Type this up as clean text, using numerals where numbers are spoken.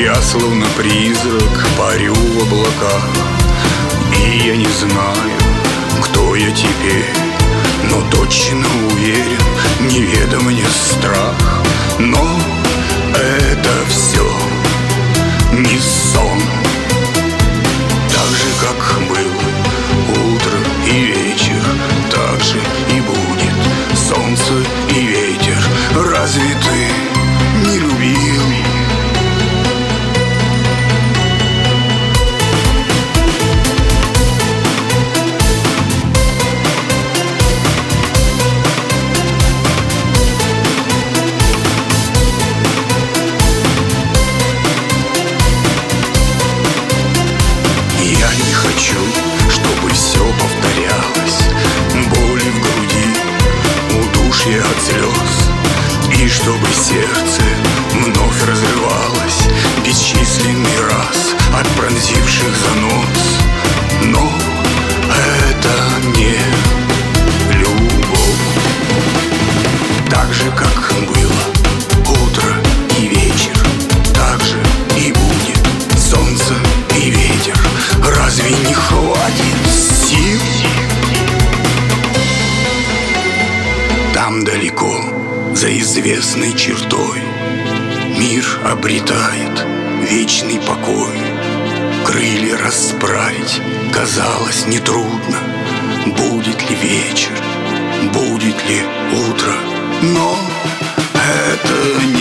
Я словно призрак парю в облаках, и я не знаю, кто я теперь, но точно уверен, неведом мне страх. Но это все не сон. Так же, как было утро и вечер, так же и будет солнце и ветер. Разве ты не любил? Я не хочу, чтобы все повторялось, боли в груди, удушье от слез, и чтобы сердце вновь разрывалось бесчисленный раз от пронзивших занос. Но это не любовь. Так же, как было утро и вечер, так же и будет солнце и ветер. Разве не хватит сил? Там далеко, за известной чертой, мир обретает вечный покой. Крылья расправить казалось нетрудно. Будет ли вечер, будет ли утро, но это не